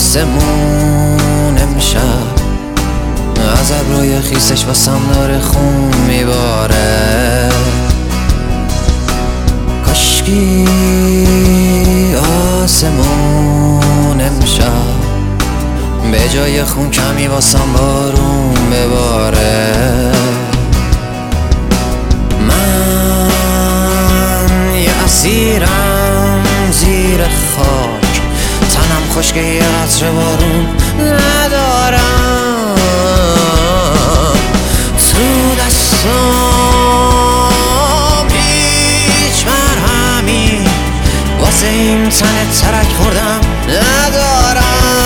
آسمون امشب از ابروی خیسش واسم داره خون میباره. کاشکی آسمون امشب به جای خون کمی واسم بارون بباره. من یه اسیرم زیر خاک، تنم خشکه یه قطره بارون ندارم. تو دستام هیچ مرهمی واسه این تن ترک خوردم ندارم.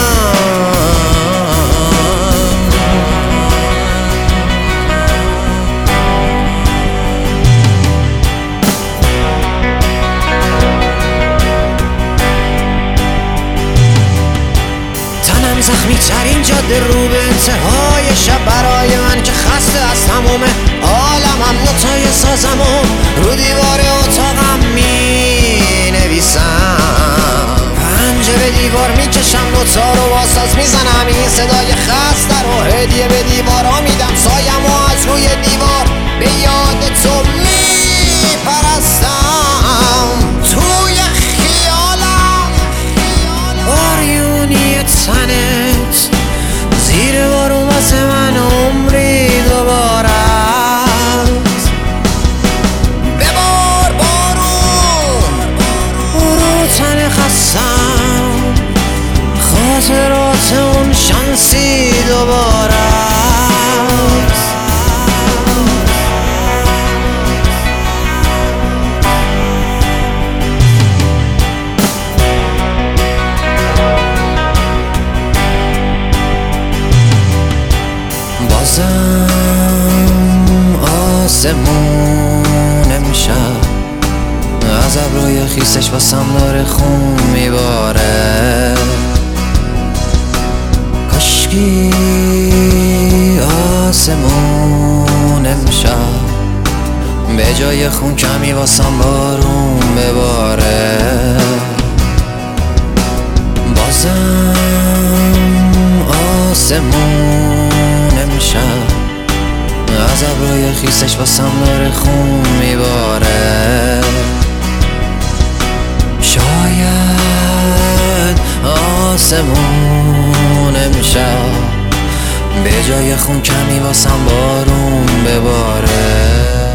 زخمی ترین جاده رو به انتهای شب برای من که خسته از تموم عالمم. نوتای سازمو رو دیوار اتاقم می نویسم، پنجه به دیوار میکشم، نوتا رو واساز میزنم، این صدای خسته رو هدیه به دیوارا میدم. سایمو از روی دیوار به یاد تو میپرستم. توی خیالم آریونی تنت زیر بارون واسه من عمری دوبارست. ببار بارون برو تن خستم، خاطرات اون شانسی دوبارست. بازم آسمون امشب از ابروی خیسش واسم داره خون میباره. کاشکی آسمون امشب به جای خون کمی واسم بارون بباره. بازم آسمون امشب از ابروی خیسش واسم داره خون میباره. شاید آسمون امشب به جای خون کمی واسم بارون بباره.